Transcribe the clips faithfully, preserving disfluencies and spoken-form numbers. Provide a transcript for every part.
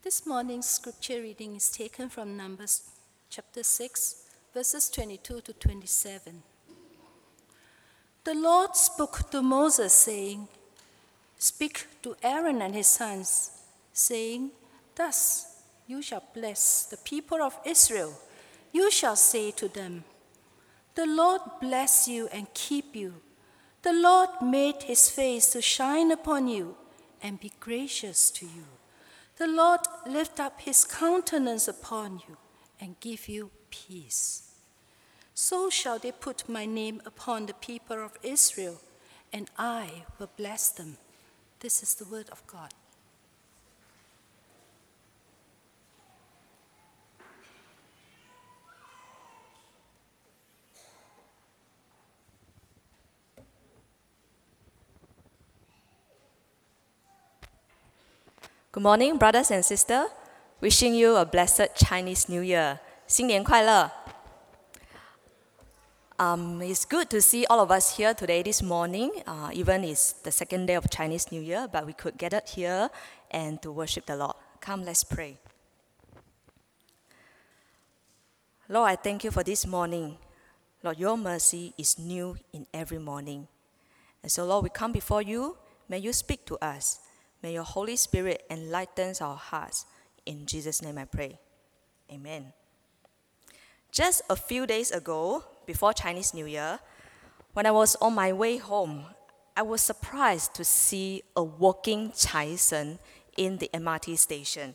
This morning's scripture reading is taken from Numbers chapter six, verses twenty-two to twenty-seven. The Lord spoke to Moses, saying, "Speak to Aaron and his sons, saying, Thus you shall bless the people of Israel. You shall say to them, The Lord bless you and keep you. The Lord made his face to shine upon you and be gracious to you. The Lord lift up his countenance upon you and give you peace. So shall they put my name upon the people of Israel, and I will bless them." This is the word of God. Good morning, brothers and sisters. Wishing you a blessed Chinese New Year. 新年快乐. Um, it's good to see all of us here today this morning, uh, even it's the second day of Chinese New Year, but we could gather here and to worship the Lord. Come, let's pray. Lord, I thank you for this morning. Lord, your mercy is new in every morning. And so, Lord, we come before you. May you speak to us. May your Holy Spirit enlighten our hearts. In Jesus' name I pray. Amen. Just a few days ago, before Chinese New Year, when I was on my way home, I was surprised to see a walking Chai Sen in the M R T station.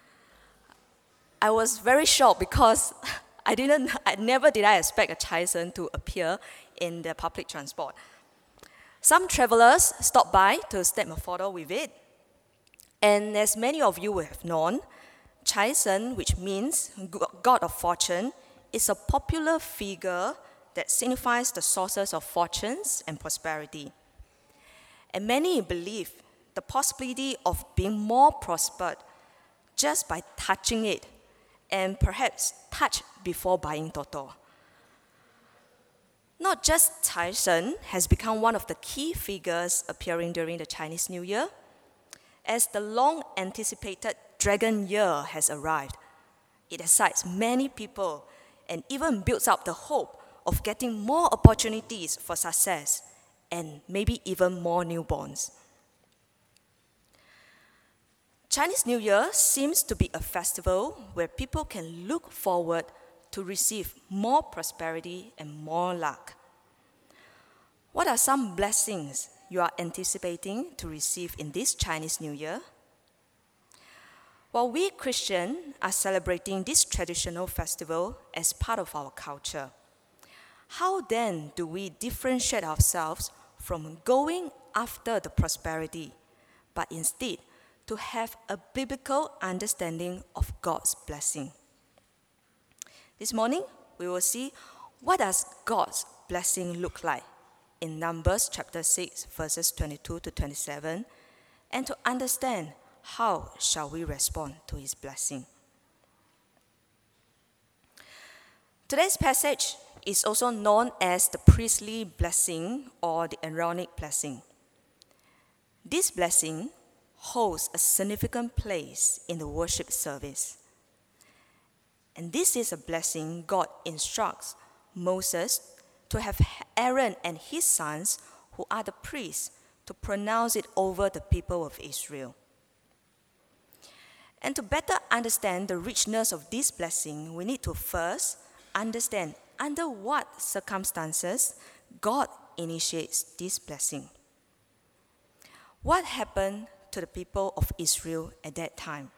I was very shocked because I didn't, I never did I expect a Chai Sen to appear in the public transport. Some travelers stopped by to snap a photo with it. And as many of you will have known, Chai Sen, which means God of Fortune, is a popular figure that signifies the sources of fortunes and prosperity. And many believe the possibility of being more prospered just by touching it, and perhaps touch before buying Toto. Not just Chai Sen has become one of the key figures appearing during the Chinese New Year. As the long-anticipated Dragon Year has arrived, it excites many people and even builds up the hope of getting more opportunities for success and maybe even more newborns. Chinese New Year seems to be a festival where people can look forward to receive more prosperity and more luck. What are some blessings you are anticipating to receive in this Chinese New Year? While we Christians are celebrating this traditional festival as part of our culture, how then do we differentiate ourselves from going after the prosperity, but instead to have a biblical understanding of God's blessing? This morning, we will see what does God's blessing look like in Numbers chapter six, verses twenty-two to twenty-seven, and to understand how shall we respond to his blessing. Today's passage is also known as the priestly blessing or the Aaronic blessing. This blessing holds a significant place in the worship service. And this is a blessing God instructs Moses to have Aaron and his sons, who are the priests, to pronounce it over the people of Israel. And to better understand the richness of this blessing, we need to first understand under what circumstances God initiates this blessing. What happened to the people of Israel at that time?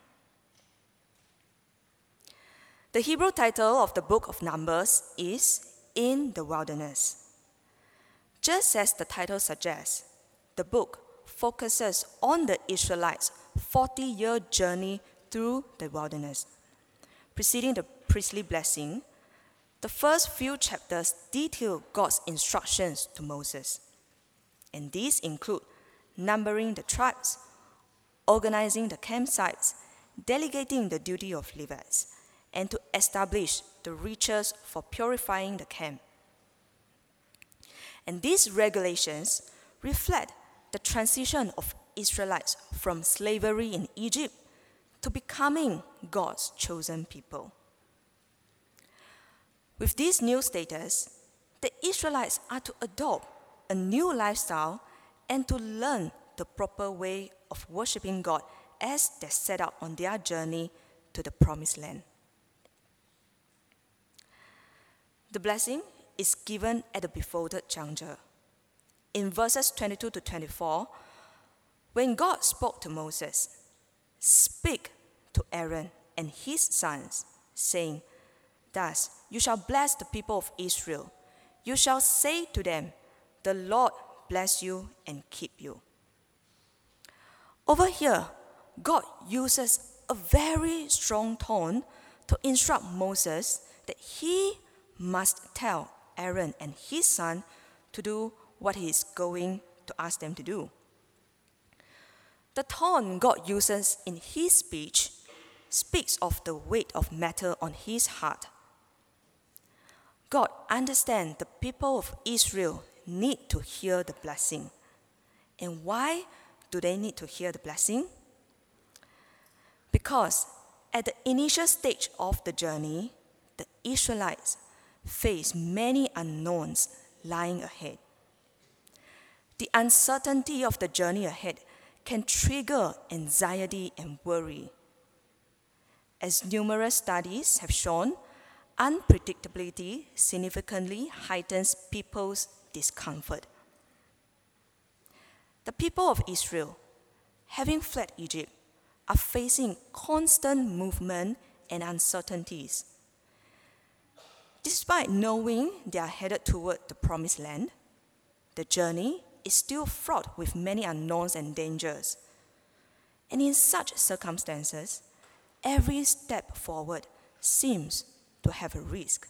The Hebrew title of the book of Numbers is In the Wilderness. Just as the title suggests, the book focuses on the Israelites' forty-year journey through the wilderness. Preceding the priestly blessing, the first few chapters detail God's instructions to Moses. And these include numbering the tribes, organizing the campsites, delegating the duty of Levites, and to establish the rituals for purifying the camp. And these regulations reflect the transition of Israelites from slavery in Egypt to becoming God's chosen people. With this new status, the Israelites are to adopt a new lifestyle and to learn the proper way of worshiping God as they set out on their journey to the promised land. The blessing is given at the befolded juncture. In verses twenty-two to twenty-four, when God spoke to Moses, "Speak to Aaron and his sons, saying, Thus you shall bless the people of Israel. You shall say to them, The Lord bless you and keep you." Over here, God uses a very strong tone to instruct Moses that he must tell Aaron and his son to do what he is going to ask them to do. The tone God uses in his speech speaks of the weight of matter on his heart. God understands the people of Israel need to hear the blessing. And why do they need to hear the blessing? Because at the initial stage of the journey, the Israelites face many unknowns lying ahead. The uncertainty of the journey ahead can trigger anxiety and worry. As numerous studies have shown, unpredictability significantly heightens people's discomfort. The people of Israel, having fled Egypt, are facing constant movement and uncertainties. Despite knowing they are headed toward the promised land, the journey is still fraught with many unknowns and dangers. And in such circumstances, every step forward seems to have a risk.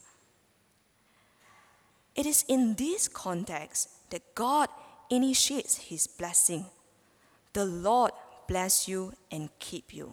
It is in this context that God initiates his blessing. The Lord bless you and keep you.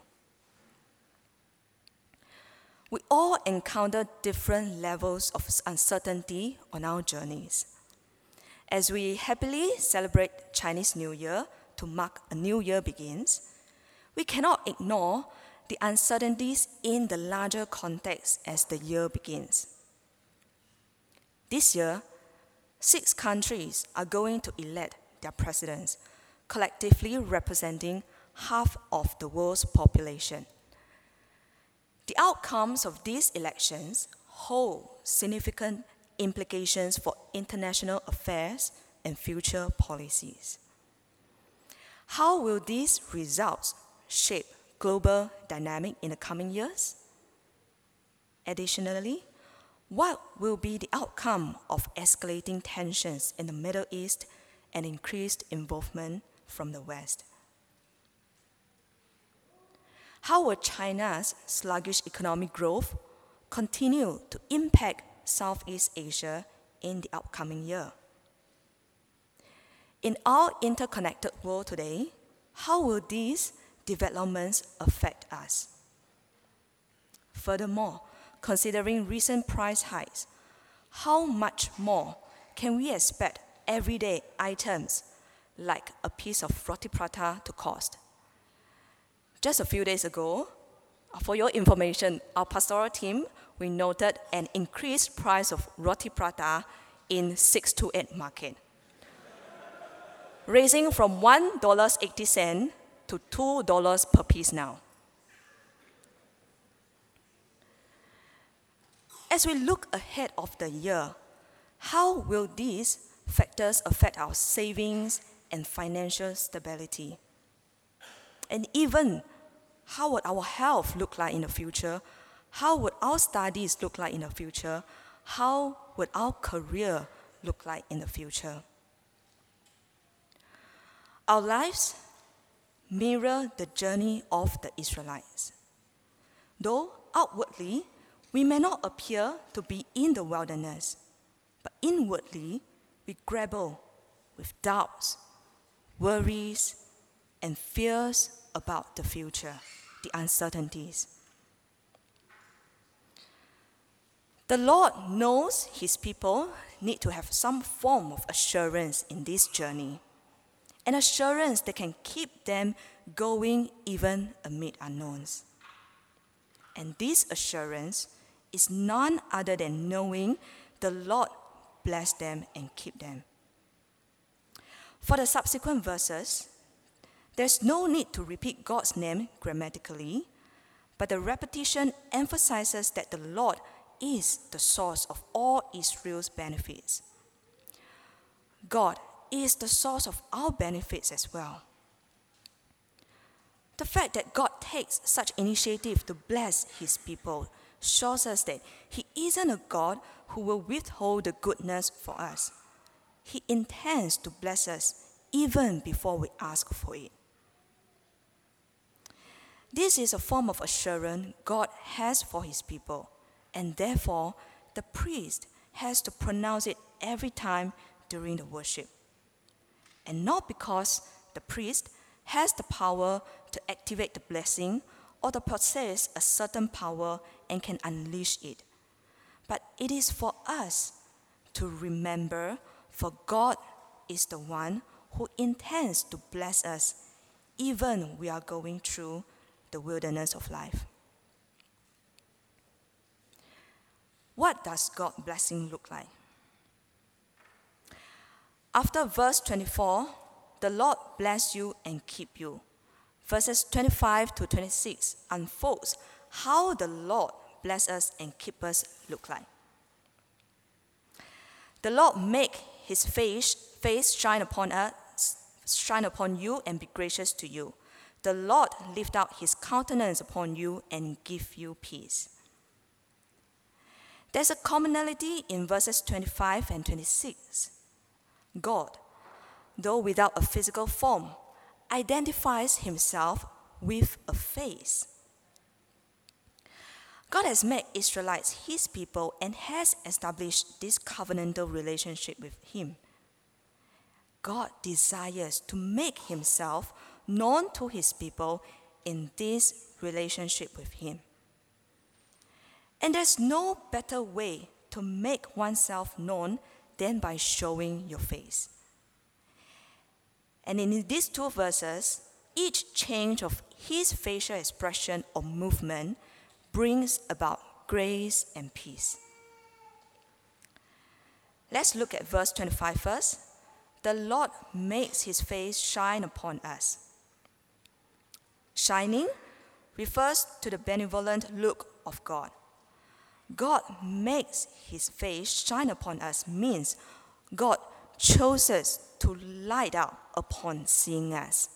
We all encounter different levels of uncertainty on our journeys. As we happily celebrate Chinese New Year to mark a new year begins, we cannot ignore the uncertainties in the larger context as the year begins. This year, six countries are going to elect their presidents, collectively representing half of the world's population. The outcomes of these elections hold significant implications for international affairs and future policies. How will these results shape global dynamic in the coming years? Additionally, what will be the outcome of escalating tensions in the Middle East and increased involvement from the West? How will China's sluggish economic growth continue to impact Southeast Asia in the upcoming year? In our interconnected world today, how will these developments affect us? Furthermore, considering recent price hikes, how much more can we expect everyday items like a piece of roti prata to cost? Just a few days ago, for your information, our pastoral team, we noted an increased price of roti prata in six to eight market, raising from one dollar and eighty cents to two dollars per piece now. As we look ahead of the year, how will these factors affect our savings and financial stability? And even, how would our health look like in the future? How would our studies look like in the future? How would our career look like in the future? Our lives mirror the journey of the Israelites. Though outwardly, we may not appear to be in the wilderness, but inwardly, we grapple with doubts, worries, and fears about the future, the uncertainties. The Lord knows his people need to have some form of assurance in this journey. an assurance that can keep them going even amid unknowns. And this assurance is none other than knowing the Lord bless them and keep them. For the subsequent verses, there's no need to repeat God's name grammatically, but the repetition emphasizes that the Lord is the source of all Israel's benefits. God is the source of our benefits as well. The fact that God takes such initiative to bless his people shows us that he isn't a God who will withhold the goodness for us. He intends to bless us even before we ask for it. This is a form of assurance God has for his people, and therefore the priest has to pronounce it every time during the worship. And not because the priest has the power to activate the blessing or to possess a certain power and can unleash it, but it is for us to remember, for God is the one who intends to bless us even when we are going through the wilderness of life. What does God's blessing look like? After verse twenty-four, the Lord bless you and keep you. Verses twenty-five to twenty-six unfolds how the Lord bless us and keep us look like. The Lord make his face, face shine upon us, shine upon you and be gracious to you. The Lord lift out his countenance upon you and give you peace. There's a commonality in verses twenty-five and twenty-six. God, though without a physical form, identifies himself with a face. God has made Israelites his people and has established this covenantal relationship with him. God desires to make himself known to his people in this relationship with him. And there's no better way to make oneself known than by showing your face. And in these two verses, each change of his facial expression or movement brings about grace and peace. Let's look at verse twenty-five first. The Lord makes his face shine upon us. Shining refers to the benevolent look of God. God makes his face shine upon us means God chooses to light up upon seeing us.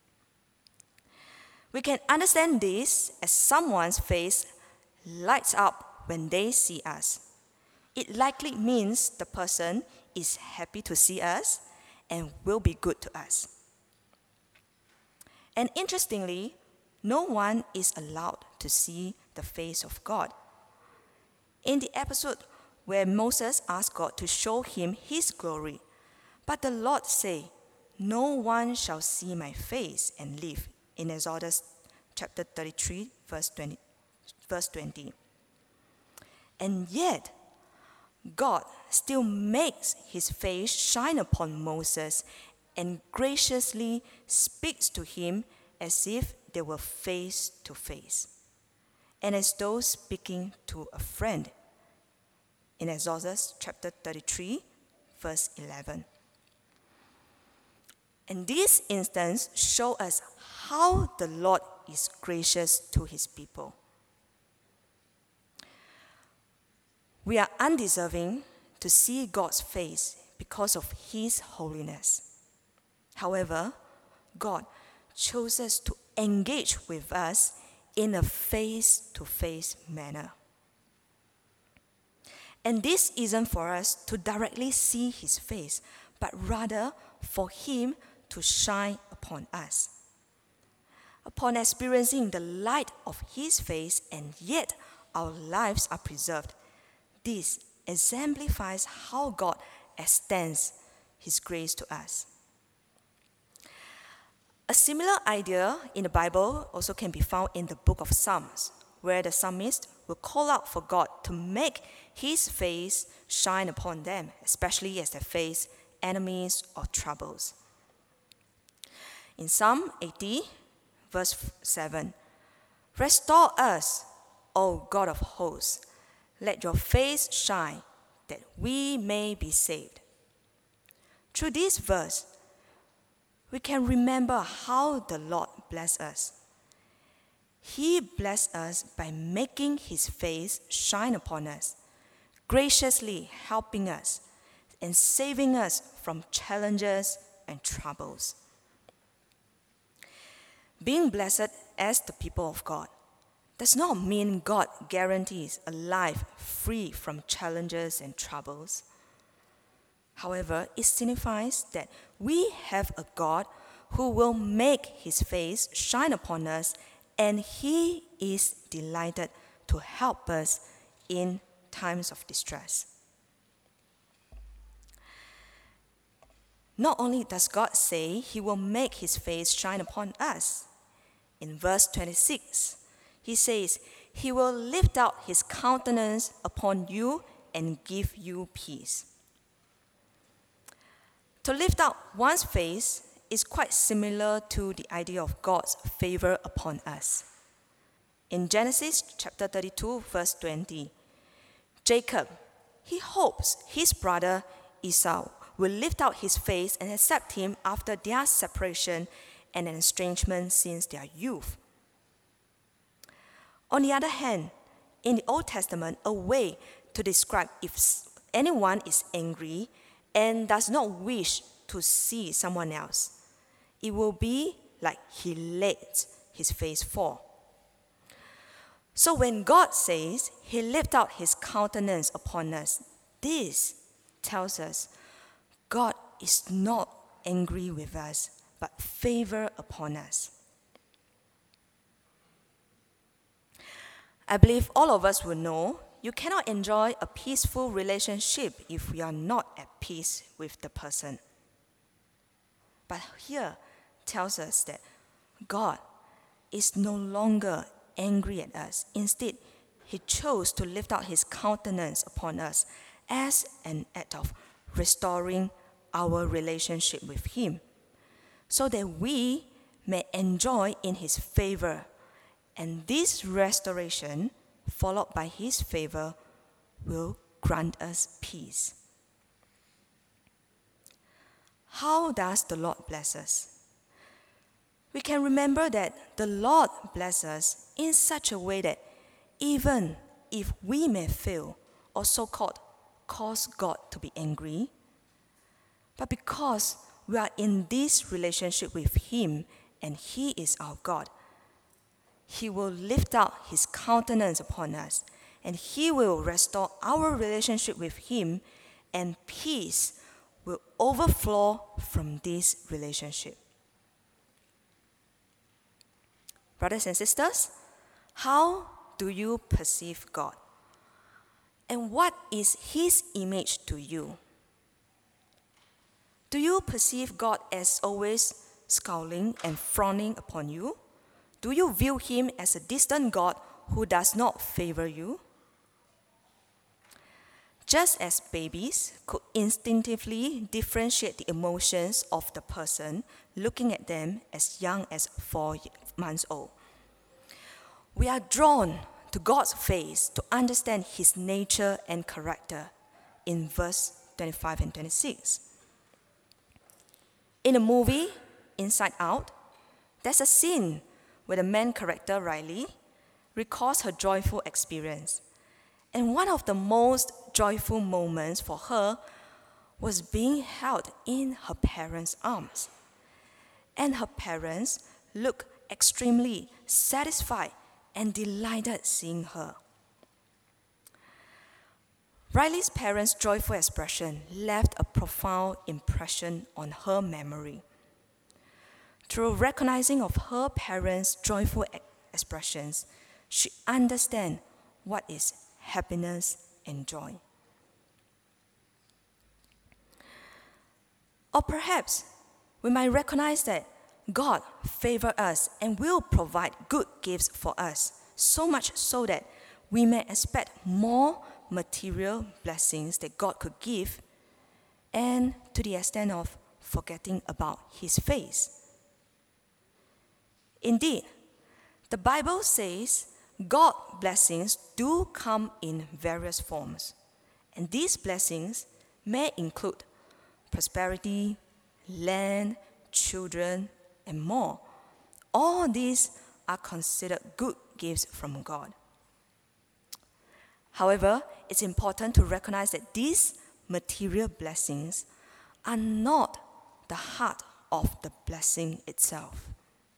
We can understand this as someone's face lights up when they see us. It likely means the person is happy to see us and will be good to us. And interestingly, no one is allowed to see the face of God. In the episode where Moses asked God to show him his glory, but the Lord said, "No one shall see my face and live," in Exodus chapter thirty-three, verse twenty. Verse twenty. And yet, God still makes his face shine upon Moses and graciously speaks to him as if they were face to face, and as though speaking to a friend. In Exodus chapter thirty-three, verse eleven. And this instance shows us how the Lord is gracious to his people. We are undeserving to see God's face because of his holiness. However, God chooses to engage with us in a face-to-face manner. And this isn't for us to directly see his face, but rather for him to shine upon us. Upon experiencing the light of his face, and yet our lives are preserved, this exemplifies how God extends his grace to us. A similar idea in the Bible also can be found in the book of Psalms, where the psalmist will call out for God to make his face shine upon them, especially as they face enemies or troubles. In Psalm eighty, verse seven, restore us, O God of hosts. Let your face shine, that we may be saved. Through this verse, we can remember how the Lord blessed us. He blessed us by making his face shine upon us, graciously helping us and saving us from challenges and troubles. Being blessed as the people of God does not mean God guarantees a life free from challenges and troubles. However, it signifies that we have a God who will make his face shine upon us, and he is delighted to help us in times of distress. Not only does God say he will make his face shine upon us, in verse twenty-six, he says, he will lift out his countenance upon you and give you peace. To lift out one's face is quite similar to the idea of God's favor upon us. In Genesis chapter thirty-two, verse twenty, Jacob, he hopes his brother Esau will lift out his face and accept him after their separation and estrangement since their youth. On the other hand, in the Old Testament, a way to describe if anyone is angry and does not wish to see someone else, it will be like he let his face fall. So when God says he lift out his countenance upon us, this tells us God is not angry with us, but favor upon us. I believe all of us will know you cannot enjoy a peaceful relationship if we are not at peace with the person. But here tells us that God is no longer angry at us. Instead, he chose to lift out his countenance upon us as an act of restoring our relationship with him, so that we may enjoy in his favor. And this restoration, followed by his favor, will grant us peace. How does the Lord bless us? We can remember that the Lord blesses us in such a way that even if we may fail or so-called cause God to be angry, but because we are in this relationship with him and he is our God, he will lift out his countenance upon us, and he will restore our relationship with him, and peace will overflow from this relationship. Brothers and sisters, how do you perceive God? And what is his image to you? Do you perceive God as always scowling and frowning upon you? Do you view him as a distant God who does not favor you? Just as babies could instinctively differentiate the emotions of the person looking at them as young as four months old, we are drawn to God's face to understand his nature and character in verse twenty-five and twenty-six. In the movie Inside Out, there's a scene where the main character, Riley, recalls her joyful experience. And one of the most joyful moments for her was being held in her parents' arms. And her parents looked extremely satisfied and delighted seeing her. Riley's parents' joyful expression left a profound impression on her memory. Through recognizing of her parents' joyful expressions, she understands what is happiness and joy. Or perhaps we might recognize that God favors us and will provide good gifts for us, so much so that we may expect more material blessings that God could give, and to the extent of forgetting about his face. Indeed, the Bible says God's blessings do come in various forms, and these blessings may include prosperity, land, children, and more. All these are considered good gifts from God. However, it's important to recognize that these material blessings are not the heart of the blessing itself.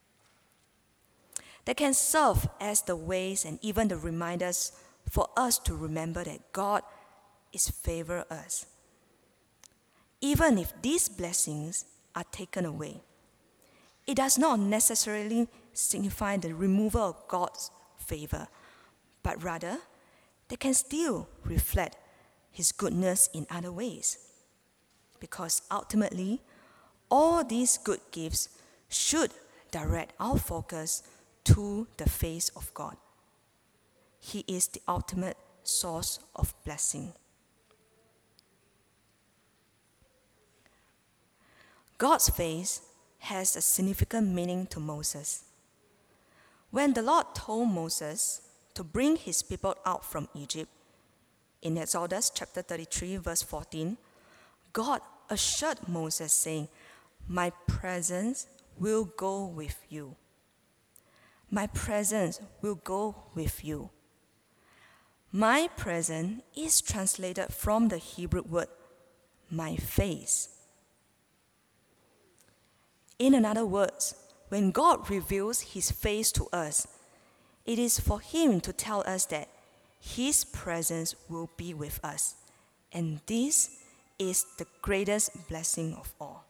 They can serve as the ways and even the reminders for us to remember that God is favor us. Even if these blessings are taken away, it does not necessarily signify the removal of God's favor, but rather they can still reflect His goodness in other ways. Because ultimately, all these good gifts should direct our focus to the face of God. He is the ultimate source of blessing. God's face has a significant meaning to Moses. When the Lord told Moses to bring his people out from Egypt, in Exodus chapter thirty-three, verse fourteen, God assured Moses, saying, "My presence will go with you. My presence will go with you." My presence is translated from the Hebrew word, my face. In other words, when God reveals His face to us, it is for Him to tell us that His presence will be with us. And this is the greatest blessing of all.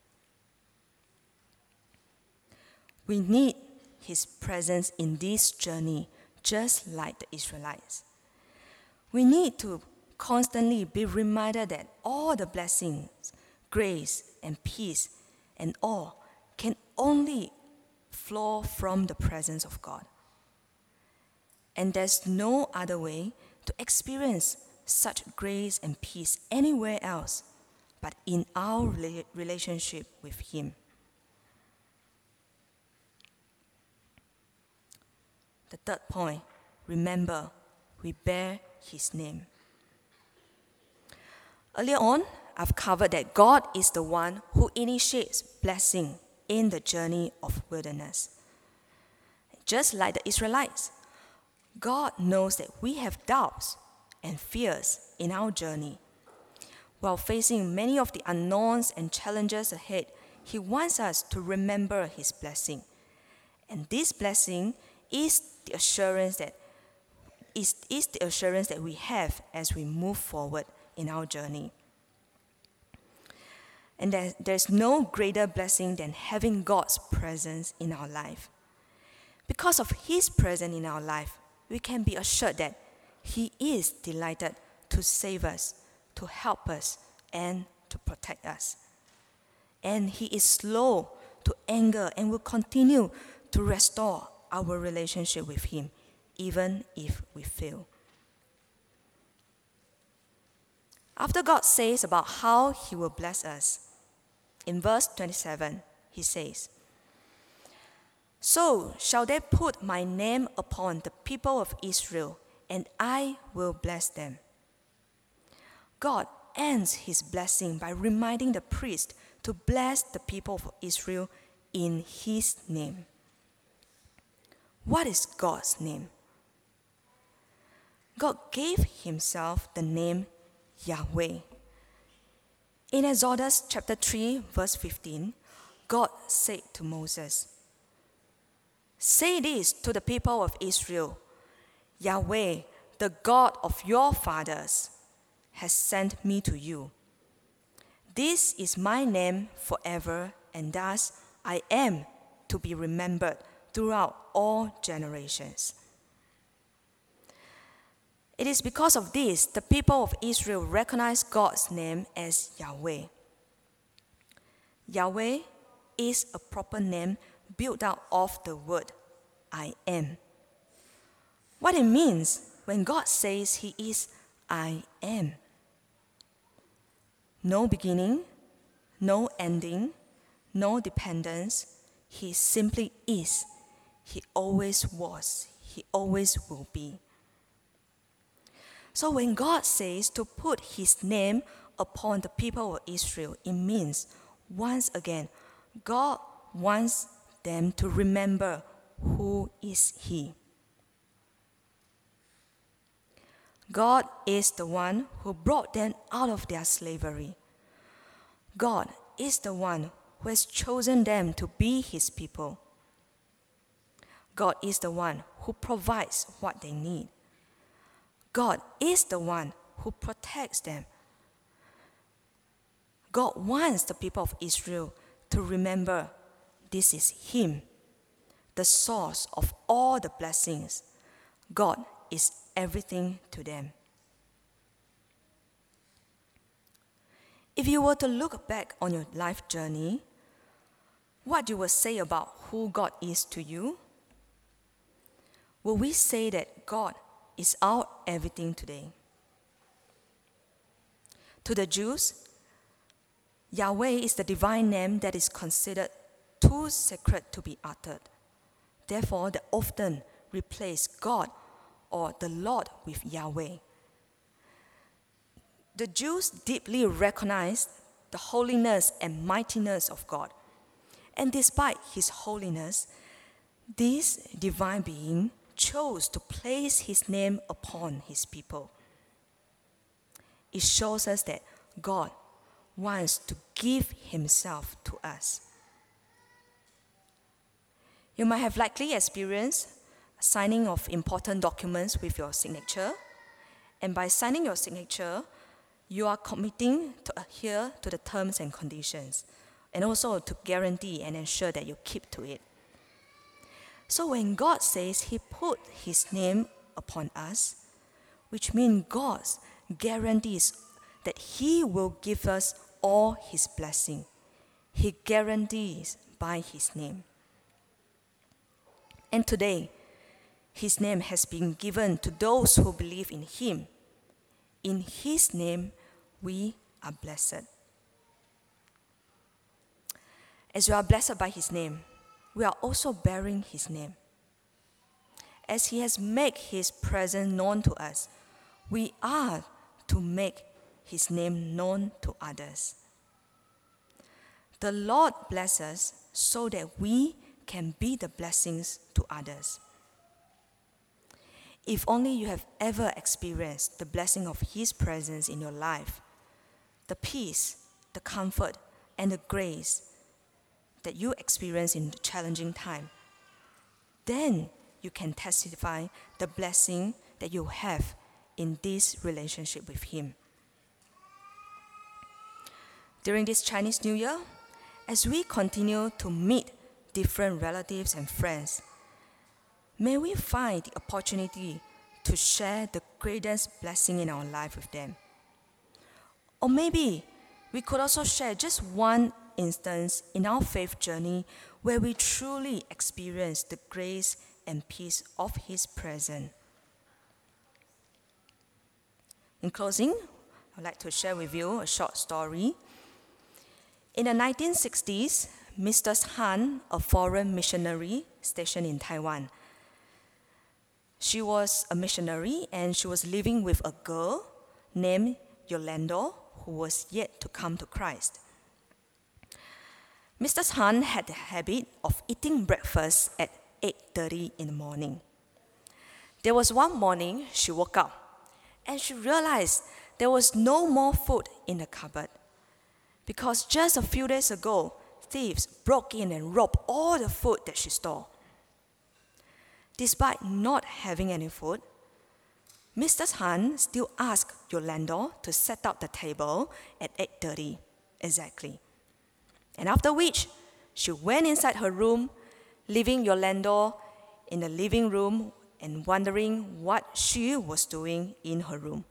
We need His presence in this journey, just like the Israelites. We need to constantly be reminded that all the blessings, grace, and peace, and all can only flow from the presence of God. And there's no other way to experience such grace and peace anywhere else but in our relationship with Him. The third point, remember, we bear His name. Earlier on, I've covered that God is the one who initiates blessing in the journey of wilderness. Just like the Israelites, God knows that we have doubts and fears in our journey. While facing many of the unknowns and challenges ahead, He wants us to remember His blessing. And this blessing is the assurance that is, is the assurance that we have as we move forward in our journey. And there, there's no greater blessing than having God's presence in our life. Because of His presence in our life, we can be assured that He is delighted to save us, to help us, and to protect us. And He is slow to anger and will continue to restore our relationship with Him, even if we fail. After God says about how He will bless us, in verse twenty-seven, He says, "So shall they put my name upon the people of Israel, and I will bless them." God ends His blessing by reminding the priest to bless the people of Israel in His name. What is God's name? God gave Himself the name Yahweh. In Exodus chapter three, verse fifteen, God said to Moses, "Say this to the people of Israel, Yahweh, the God of your fathers, has sent me to you. This is my name forever, and thus I am to be remembered throughout all generations." It is because of this the people of Israel recognize God's name as Yahweh. Yahweh is a proper name built out of the word I am. What it means when God says He is I am. No beginning, no ending, no dependence. He simply is. He always was. He always will be. So when God says to put his name upon the people of Israel, it means, once again, God wants them to remember who is he. God is the one who brought them out of their slavery. God is the one who has chosen them to be his people. God is the one who provides what they need. God is the one who protects them. God wants the people of Israel to remember this is him, the source of all the blessings. God is everything to them. If you were to look back on your life journey, what you would say about who God is to you? Will we say that God is our everything today? To the Jews, Yahweh is the divine name that is considered too sacred to be uttered. Therefore, they often replace God or the Lord with Yahweh. The Jews deeply recognized the holiness and mightiness of God. And despite his holiness, this divine being chose to place his name upon his people. It shows us that God wants to give himself to us. You might have likely experienced signing of important documents with your signature. And by signing your signature, you are committing to adhere to the terms and conditions, and also to guarantee and ensure that you keep to it. So when God says he put his name upon us, which means God guarantees that he will give us all his blessing. He guarantees by his name. And today, his name has been given to those who believe in him. In his name, we are blessed. As we are blessed by his name, we are also bearing his name. As he has made his presence known to us, we are to make his name known to others. The Lord bless us so that we can be the blessings to others. If only you have ever experienced the blessing of his presence in your life, the peace, the comfort, and the grace that you experience in the challenging time, then you can testify the blessing that you have in this relationship with him. During this Chinese New Year, as we continue to meet different relatives and friends, may we find the opportunity to share the greatest blessing in our life with them. Or maybe we could also share just one instance in our faith journey where we truly experience the grace and peace of his presence. In closing, I'd like to share with you a short story. In the nineteen sixties, Missus Han, a foreign missionary stationed in Taiwan, she was a missionary and she was living with a girl named Yolanda who was yet to come to Christ. Missus Han had the habit of eating breakfast at eight thirty in the morning. There was one morning she woke up and she realized there was no more food in the cupboard because just a few days ago, thieves broke in and robbed all the food that she stored. Despite not having any food, Missus Han still asked Yolanda to set up the table at eight thirty exactly. And after which, she went inside her room, leaving Yolanda in the living room and wondering what she was doing in her room.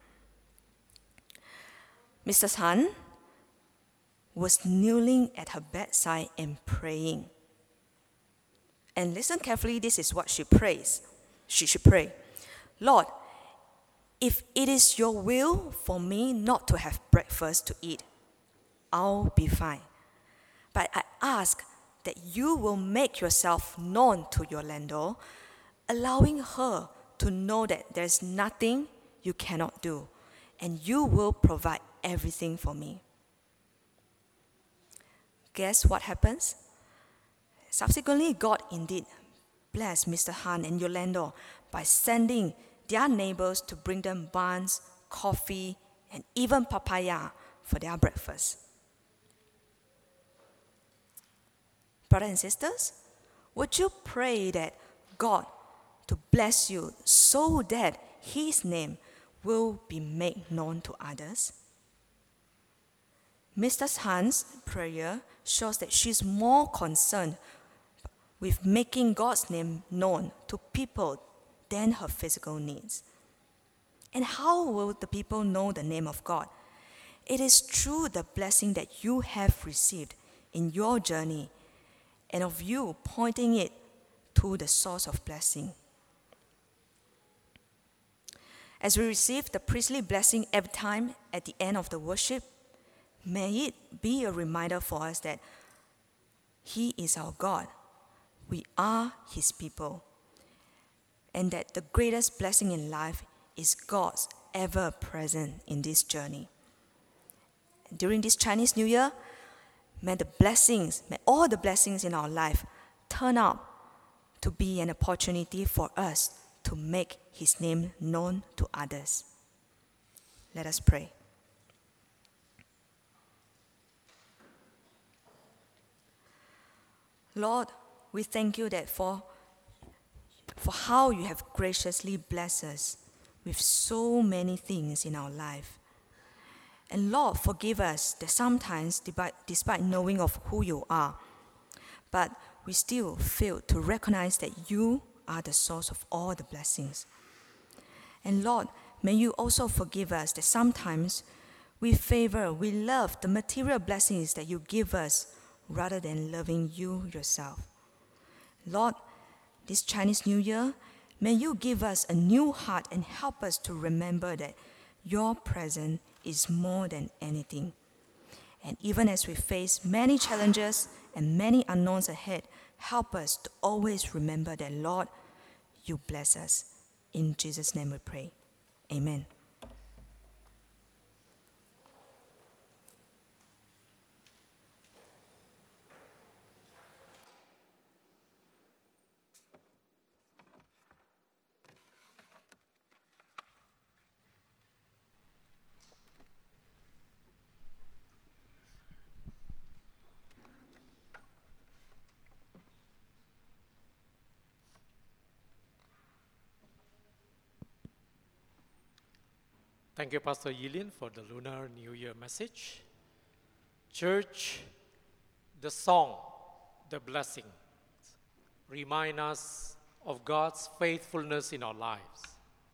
Missus Han was kneeling at her bedside and praying. And listen carefully, this is what she prays. She should pray. Lord, if it is your will for me not to have breakfast to eat, I'll be fine. But I ask that you will make yourself known to Yolanda, allowing her to know that there's nothing you cannot do, and you will provide everything for me. Guess what happens? Subsequently, God indeed blessed Mister Han and Yolanda by sending their neighbors to bring them buns, coffee, and even papaya for their breakfast. Brothers and sisters, would you pray that God to bless you so that His name will be made known to others? Mister Han's prayer shows that she's more concerned with making God's name known to people than her physical needs. And how will the people know the name of God? It is through the blessing that you have received in your journey and of you pointing it to the source of blessing. As we receive the priestly blessing every time at the end of the worship, may it be a reminder for us that He is our God, we are His people, and that the greatest blessing in life is God's ever present in this journey. During this Chinese New Year, may the blessings, may all the blessings in our life turn out to be an opportunity for us to make His name known to others. Let us pray. Lord, we thank you that for, for how you have graciously blessed us with so many things in our life. And Lord, forgive us that sometimes, despite, despite knowing of who you are, but we still fail to recognize that you are the source of all the blessings. And Lord, may you also forgive us that sometimes we favor, we love the material blessings that you give us rather than loving you yourself. Lord, this Chinese New Year, may you give us a new heart and help us to remember that your presence is more than anything. And even as we face many challenges and many unknowns ahead, help us to always remember that, Lord, you bless us. In Jesus' name we pray. Amen. Thank you, Pastor Yilin, for the Lunar New Year message. Church, the song, the blessing, remind us of God's faithfulness in our lives.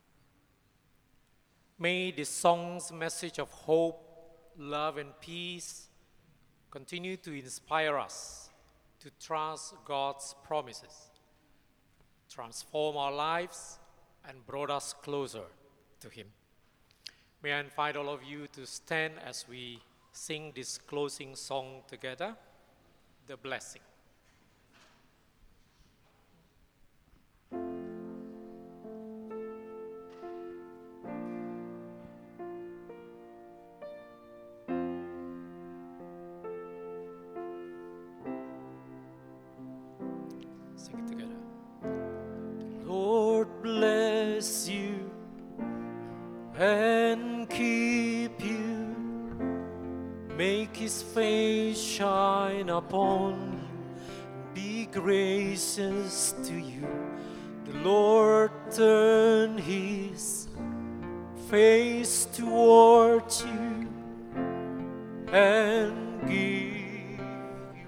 May this song's message of hope, love, and peace continue to inspire us to trust God's promises, transform our lives, and brought us closer to Him. May I invite all of you to stand as we sing this closing song together, The Blessing. Sing it together. Lord bless you and keep you, make His face shine upon you, be gracious to you. The Lord turn His face towards you and give you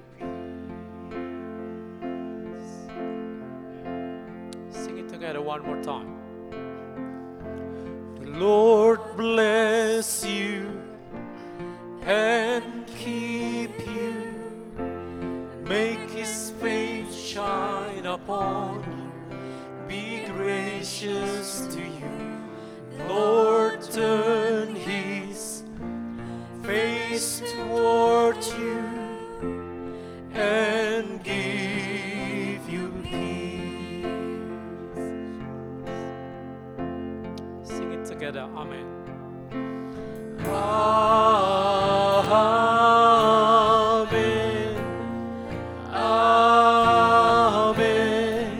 peace. Sing it together one more time. Lord bless you and keep you, make His face shine upon you, be gracious to you. Lord turn His face towards you and give together. Amen. Amen. Amen.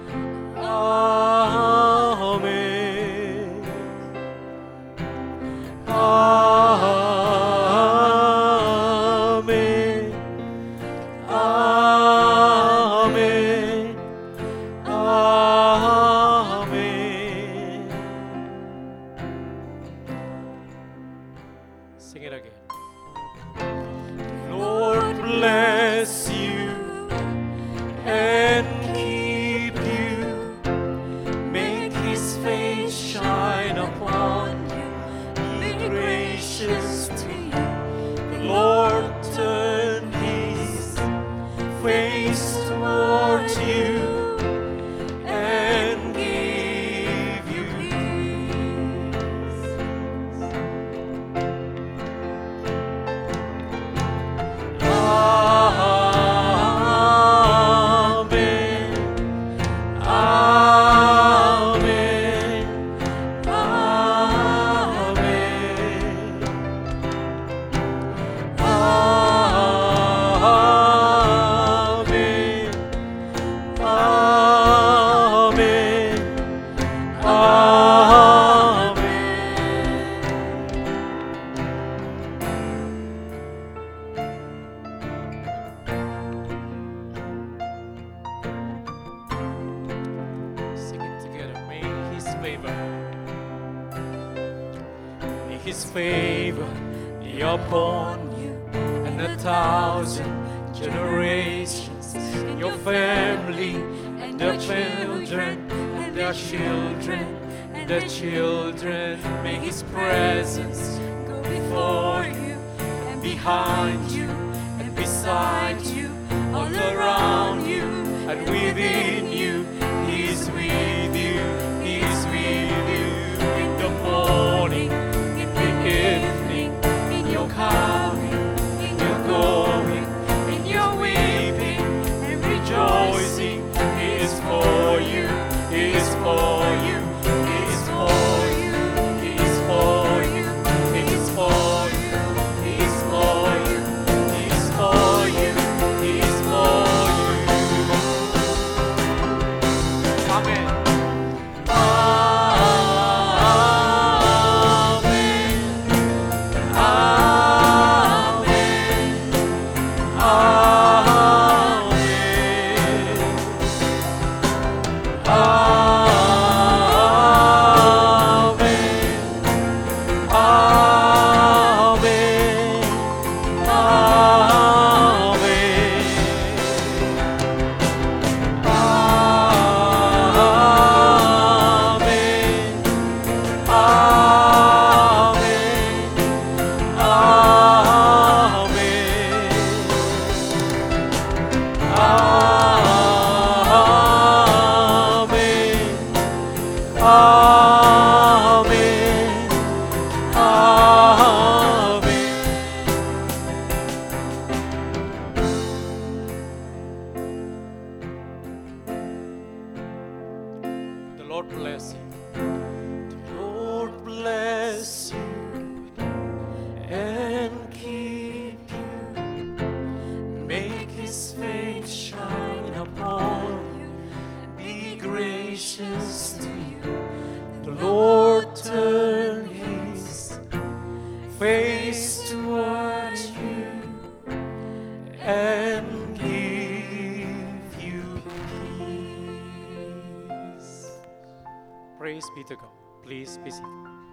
Amen. Amen. Amen. Amen. Sing it again. Lord bless you and keep you. Make his face shine upon you. Be gracious to you. The Lord turn his face towards you and give you peace. Amen. Amen. Amen. Amen. Sing it together. May his favor, May his favor be upon you and a thousand generations, your family and their children and their children and their children. May his presence go before you and behind you and beside you, all around you and within you. He is with you, he is with you in the morning, in the evening, in your coming, in your going, in your weeping and rejoicing. He is for you, he is for you, he is for you, he is for you, he is for you, he is for you, he is for you, he is for you. Amen. the Lord bless you. Lord bless you and keep you. Make his face shine upon you. Be gracious to you. The Lord turn his face towards you and give you peace. Praise be to God. Please be seated.